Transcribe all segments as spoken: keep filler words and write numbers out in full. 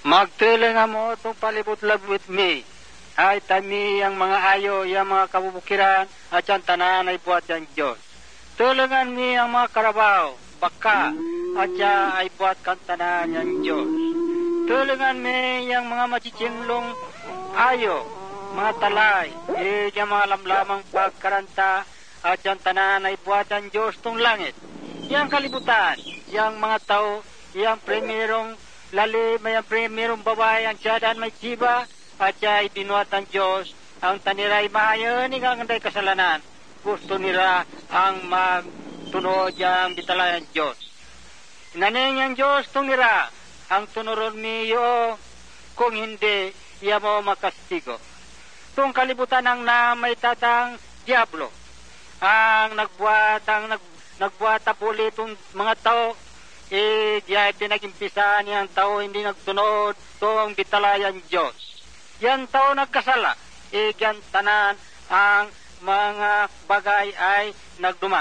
Magtulang mo itong palibot-labot mi. Ay tami ang mga ayo, yung mga kabubukiran, at yung tanan ay buhat yung Diyos. Tulungan mi ang mga karabaw, baka, at yung ay buhat kang tanan yung Diyos. Tulungan mi yung mga machichimlong ayo, mga talay, eh, yung mga lamlamang pagkaranta, at yung tanan ay buhat yung Diyos tong langit. Yang kalibutan, yung mga tao, yung primerong lalim, yung primerong babae, ang tiyadan may tiba, at siya ay binuhat ng Diyos, ang taniray maayon, ang anday kasalanan. Gusto nila ang magtunod yung bitalayan Diyos. Inaning yung Diyos tunira, ang tunuron niyo, kung hindi, iya mo makastigo. Tung kalibutan ang na may tatang Diablo, ang nagbuhat, ang nag, nagbuhat apuli itong mga tao, eh, diya pinag-impisan niyang tao, hindi nagtunod, itong bitalayan Diyos. Yan tao nagkasala, eh, yan tanan ang mga bagay ay nagduma.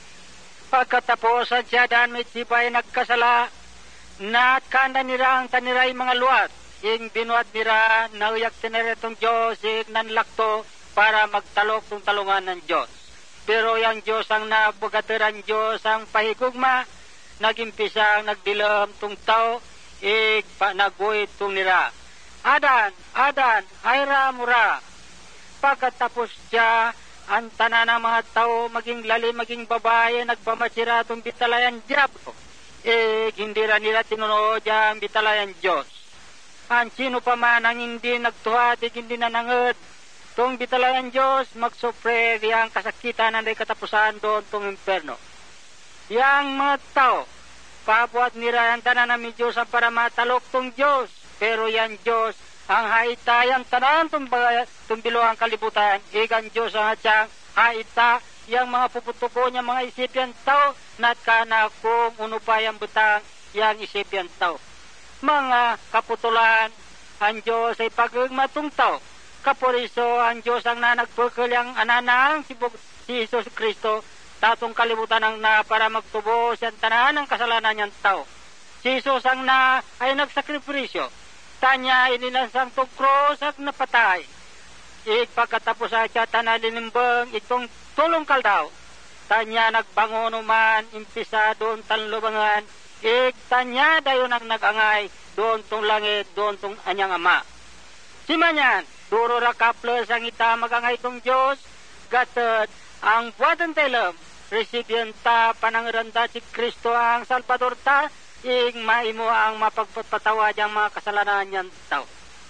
Pagkatapos ang siyadan may tibay nagkasala, na kanda nira ang taniray mga luwat, ing binuat nira na uyak tinira itong Diyos, ing nanlakto para magtalok itong talungan ng Diyos. Pero yung Diyos ang nabugatiran Diyos ang pahigugma, nagimpisang nagdilam itong tao, ing nagbuhit itong nira. Adan, Adan, hayra mura. Pagkatapos siya, ang tanan ng mga tao, maging lalim, maging babae, nagpamatsira itong bitalayan Diablo. Eh, hindi rin nila tinunod ang bitalayan Diyos. Ang sino pa man ang hindi nagtuhat, hindi nanangod, itong bitalayan Diyos, magsupre ang kasakitan ang katapusan doon itong imperno. Yang mga tao, pabuat nila ang tanan ng Diyos para matalok itong Diyos. Pero yan Diyos, ang haita, yung tanan tumbilo ang kalibutan, ikan Diyos ang atyang haita, yung mga puputuko niya, mga isipyan tao, natkana kung uno pa yung butang, yung isipyan tao. Mga kaputulan, ang Diyos ay pagigmatong tao. Kapuriso, ang Diyos ang nanagpukul yung ananang si, si Jesus Kristo, tatong kalibutan ang na para magtubos yung tanan ng kasalanan niyang tao. Si Jesus ang na ay nagsakripisyo. Tanya inilansang tong cross at napatay. Ik pagkatapos sa siya tanalinimbang itong tulong kaldaw. Tanya nagbangon man impisa doon tanlubangan. Ik tanya dayon ang nagangay doon tong langit, doon tong anyang ama. Simanyan, duro ra kaples ang ita magangay tong Diyos. Gatod ang buwatan telem. Resibyen ta panangranda si Kristo ang Salvador ta. Ing maimo ang mapagpatawad ang mga kasalanan niyan tao.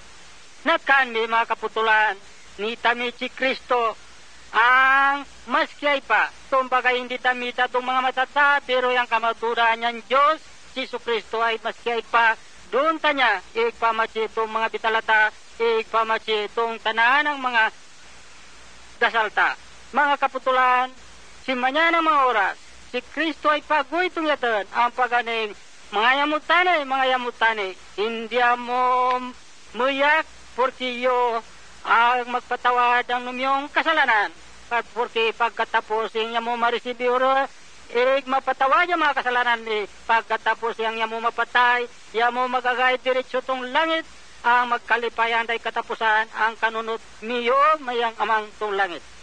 Nakan may mga kaputulan ni tami si Kristo ang maskiyay pa. Tumbaga hindi tamita itong mga matata, pero yung kamaturan niyan Diyos, si Kristo ay maskiyay pa. Doon tanya, igpamatsi itong mga bitalata, igpamatsi itong tanahan ng mga dasalta. Mga kaputulan, simanya ng mga oras, si Kristo ay pagoy itong yatan ang paganing mga yamutane, mga yamutane, hindi mo muyak porque yo ang magpatawad ang numyong kasalanan. At porque pagkatapos yung mo maresibiro, eh mapatawad yung mga kasalanan ni pagkatapos yung mo mapatay, yung mo magagay diretso tong langit, ang magkalipayan day katapusan, ang kanunot niyo mayang amang tong langit.